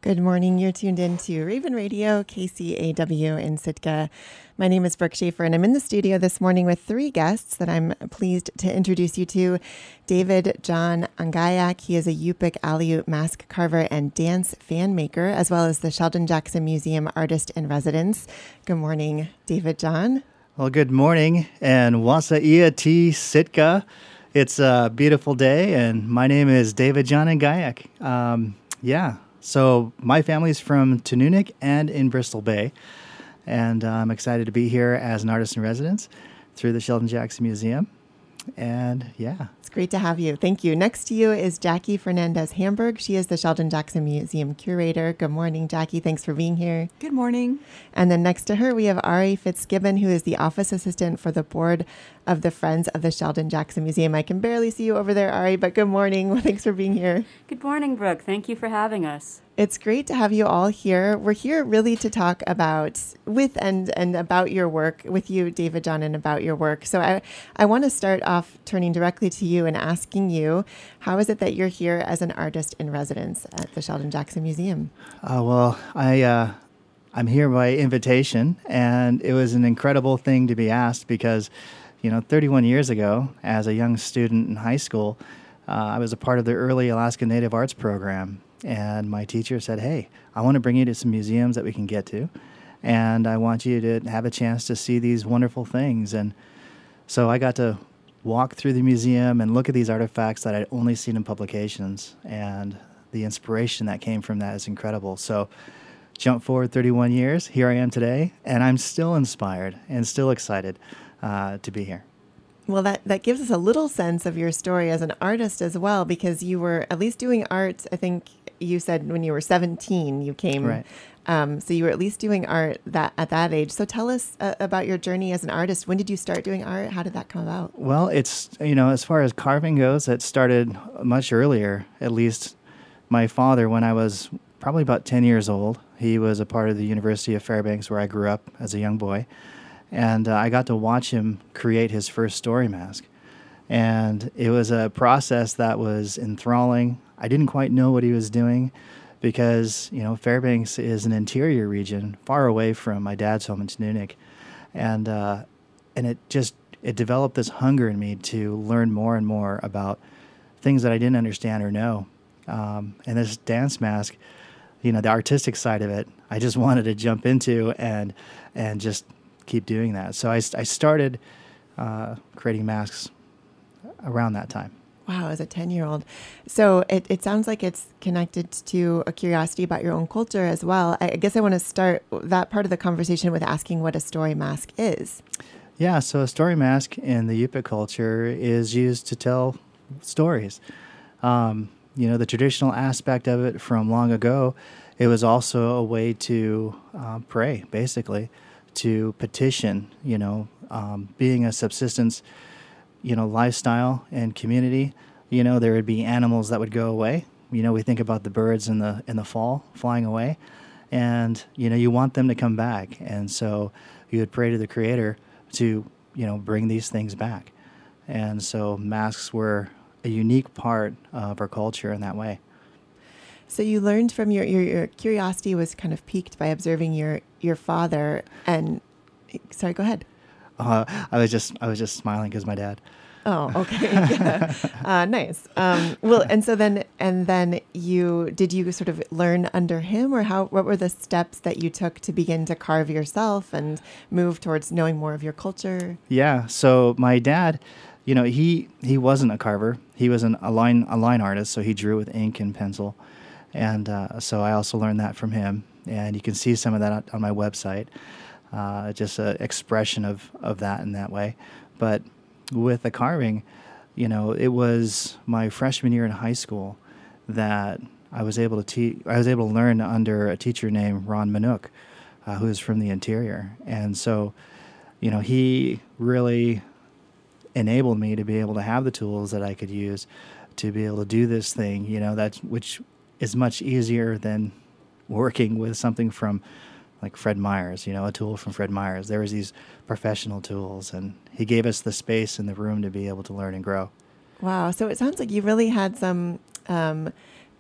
Good morning. You're tuned in to Raven Radio, KCAW in Sitka. My name is Brooke Schaefer, and I'm in the studio this morning with three guests that I'm pleased to introduce you to. David John Angayak. He is a Yupik Aleut mask carver and dance fan maker, as well as the Sheldon Jackson Museum artist in residence. Good morning, David John. Well, good morning, and Wasaia T. Sitka. It's a beautiful day, and my name is David John Angayak. So my family's from Tununic and in Bristol Bay, and I'm excited to be here as an artist in residence through the Sheldon Jackson Museum. And yeah. It's great to have you. Thank you. Next to you is Jackie Fernandez Hamburg. She is the Sheldon Jackson Museum curator. Good morning, Jackie. Thanks for being here. Good morning. And then next to her, we have Ari Fitzgibbon, who is the office assistant for the board of the Friends of the Sheldon Jackson Museum. I can barely see you over there, Ari, but good morning. Thanks for being here. Good morning, Brooke. Thank you for having us. It's great to have you all here. We're here really to talk about and about your work with you, David John, and about your work. So I want to start off turning directly to you and asking you, how is it that you're here as an artist in residence at the Sheldon Jackson Museum? I'm here by invitation, and it was an incredible thing to be asked because, 31 years ago, as a young student in high school, I was a part of the early Alaska Native Arts program. And my teacher said, hey, I want to bring you to some museums that we can get to, and I want you to have a chance to see these wonderful things. And so I got to walk through the museum and look at these artifacts that I'd only seen in publications, and the inspiration that came from that is incredible. So jump forward 31 years, here I am today, and I'm still inspired and still excited to be here. Well, that gives us a little sense of your story as an artist as well, because you were at least doing art. I think you said when you were 17, you came. Right. So you were at least doing art at that age. So tell us about your journey as an artist. When did you start doing art? How did that come about? Well, it's, as far as carving goes, it started much earlier. At least my father, when I was probably about 10 years old, he was a part of the University of Fairbanks where I grew up as a young boy. And I got to watch him create his first story mask. And it was a process that was enthralling. I didn't quite know what he was doing because, Fairbanks is an interior region far away from my dad's home in Tununic. And it developed this hunger in me to learn more and more about things that I didn't understand or know. And this dance mask, the artistic side of it, I just wanted to jump into and just keep doing that. So I started creating masks around that time. Wow, as a 10-year-old. So it sounds like it's connected to a curiosity about your own culture as well. I guess I want to start that part of the conversation with asking what a story mask is. Yeah, so a story mask in the Yupik culture is used to tell stories. The traditional aspect of it from long ago, it was also a way to pray, basically, to petition, being a subsistence, lifestyle and community. There would be animals that would go away. We think about the birds in the fall flying away, and you want them to come back. And so you would pray to the Creator to bring these things back. And so masks were a unique part of our culture in that way. So you learned from your curiosity was kind of piqued by observing your father. And sorry, go ahead. I was just smiling because my dad. Oh, okay. Yeah. Nice. Well, and then did you sort of learn under him, or what were the steps that you took to begin to carve yourself and move towards knowing more of your culture? Yeah. So my dad, he wasn't a carver. He was a line artist. So he drew with ink and pencil. And so I also learned that from him, and you can see some of that on my website, just an expression of that in that way. But with the carving, it was my freshman year in high school that I was able to learn under a teacher named Ron Manook, who is from the interior. And so, he really enabled me to be able to have the tools that I could use to be able to do this thing, which is much easier than working with something from like Fred Meyers, a tool from Fred Meyers. There was these professional tools, and he gave us the space in the room to be able to learn and grow. Wow. So it sounds like you really had some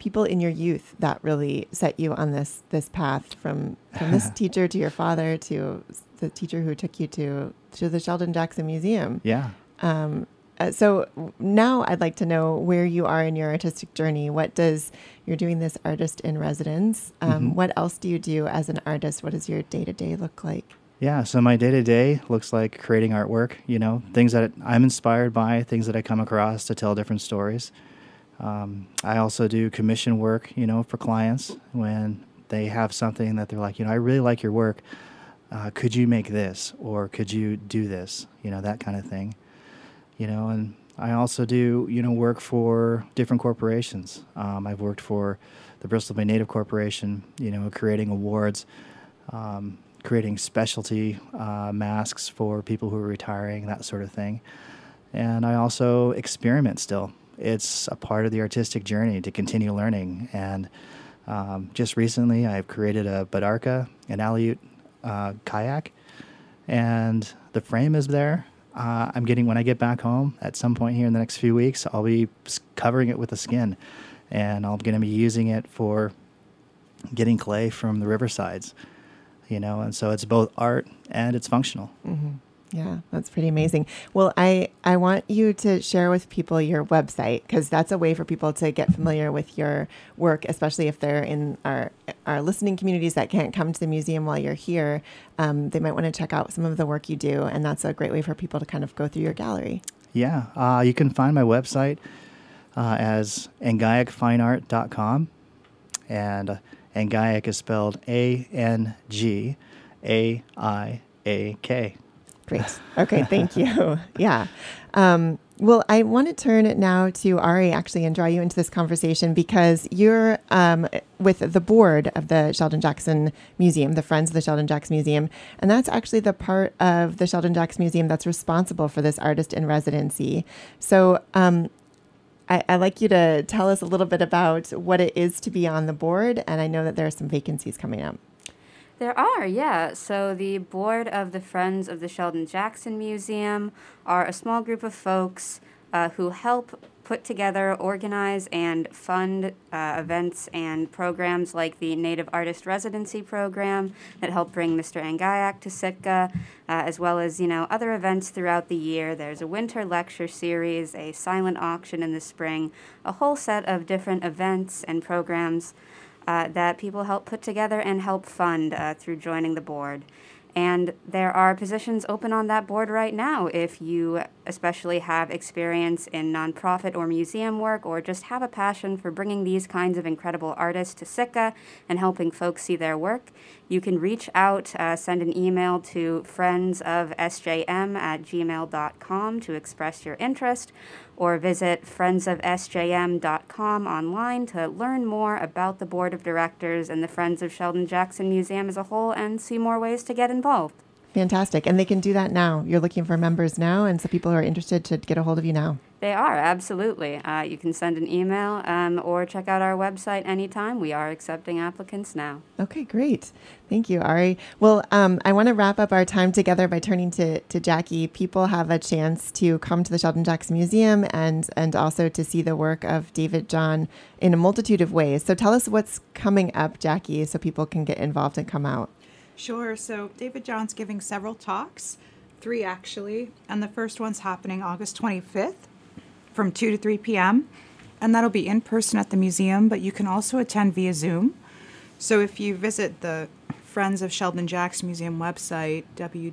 people in your youth that really set you on this path from this teacher to your father to the teacher who took you to the Sheldon Jackson Museum. Yeah. So now I'd like to know where you are in your artistic journey. You're doing this artist in residence. What else do you do as an artist? What does your day-to-day look like? Yeah, so my day-to-day looks like creating artwork, things that I'm inspired by, things that I come across to tell different stories. I also do commission work, for clients when they have something that they're like, I really like your work. Could you make this? Or could you do this? That kind of thing. And I also do, work for different corporations. I've worked for the Bristol Bay Native Corporation, creating awards, creating specialty masks for people who are retiring, that sort of thing. And I also experiment still. It's a part of the artistic journey to continue learning. And just recently, I've created a Badarka, an Aleut kayak, and the frame is there. When I get back home at some point here in the next few weeks, I'll be covering it with a skin, and I'm going to be using it for getting clay from the riversides, and so it's both art and it's functional. Mm-hmm. Yeah, that's pretty amazing. Well, I want you to share with people your website, because that's a way for people to get familiar with your work, especially if they're in our listening communities that can't come to the museum while you're here. They might want to check out some of the work you do, and that's a great way for people to kind of go through your gallery. Yeah, you can find my website as angayakfineart.com, and Angayak is spelled ANGAIAK. Great. Okay, thank you. Yeah. Well, I want to turn it now to Ari, actually, and draw you into this conversation because you're with the board of the Sheldon Jackson Museum, the Friends of the Sheldon Jackson Museum, and that's actually the part of the Sheldon Jackson Museum that's responsible for this artist in residency. So I'd like you to tell us a little bit about what it is to be on the board, and I know that there are some vacancies coming up. There are, yeah. So the board of the Friends of the Sheldon Jackson Museum are a small group of folks who help put together, organize, and fund events and programs like the Native Artist Residency Program that help bring Mr. Angayak to Sitka, as well as, other events throughout the year. There's a winter lecture series, a silent auction in the spring, a whole set of different events and programs that people help put together and help fund through joining the board. And there are positions open on that board right now if you especially have experience in nonprofit or museum work or just have a passion for bringing these kinds of incredible artists to Sitka and helping folks see their work. You can reach out, send an email to friendsofsjm@gmail.com to express your interest, or visit friendsofsjm.com online to learn more about the board of directors and the Friends of Sheldon Jackson Museum as a whole and see more ways to get involved. Fantastic. And they can do that now. You're looking for members now, and so people who are interested should get a hold of you now. They are, absolutely. You can send an email or check out our website anytime. We are accepting applicants now. Okay, great. Thank you, Ari. Well, I want to wrap up our time together by turning to Jackie. People have a chance to come to the Sheldon Jackson Museum and also to see the work of David John in a multitude of ways. So tell us what's coming up, Jackie, so people can get involved and come out. Sure. So David John's giving several talks, 3 actually, and the first one's happening August 25th from 2 to 3 p.m., and that'll be in person at the museum, but you can also attend via Zoom. So if you visit the Friends of Sheldon Jackson Museum website,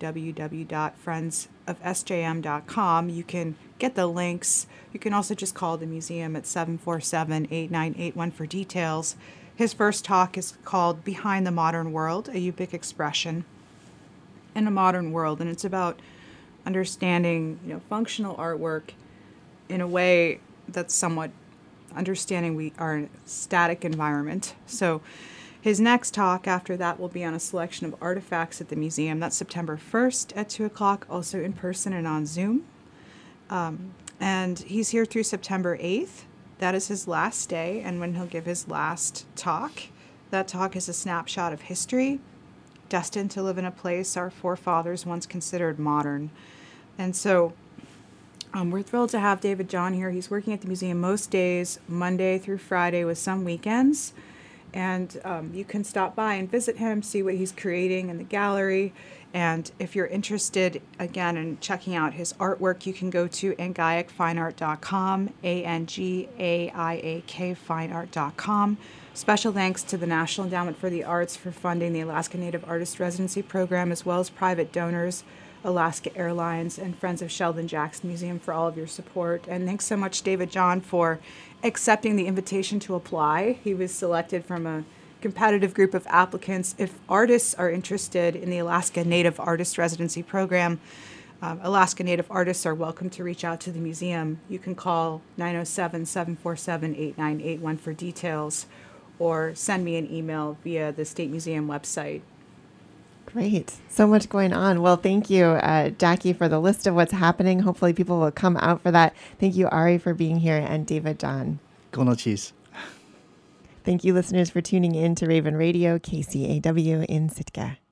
www.friendsofsjm.com, you can get the links. You can also just call the museum at 747-8981 for details. His first talk is called Behind the Modern World, a Yupik Expression in a Modern World, and it's about understanding, functional artwork in a way that's somewhat understanding we are in a static environment. So his next talk after that will be on a selection of artifacts at the museum. That's September 1st at 2 o'clock, also in person and on Zoom. And he's here through September 8th. That is his last day, and when he'll give his last talk. That talk is a snapshot of history, destined to live in a place our forefathers once considered modern. And so We're thrilled to have David John here. He's working at the museum most days, Monday through Friday, with some weekends. And you can stop by and visit him, see what he's creating in the gallery. And if you're interested, again, in checking out his artwork, you can go to angaicfineart.com, ANGAIAK fineart.com. Special thanks to the National Endowment for the Arts for funding the Alaska Native Artist Residency Program, as well as private donors, Alaska Airlines, and Friends of Sheldon Jackson Museum for all of your support. And thanks so much, David John, for accepting the invitation to apply. He was selected from a competitive group of applicants. If artists are interested in the Alaska Native Artist Residency Program, Alaska Native artists are welcome to reach out to the museum. You can call 907-747-8981 for details, or send me an email via the State Museum website. Great. So much going on. Well, thank you, Jackie, for the list of what's happening. Hopefully people will come out for that. Thank you, Ari, for being here, and David John. Kono cheese. Thank you, listeners, for tuning in to Raven Radio, KCAW in Sitka.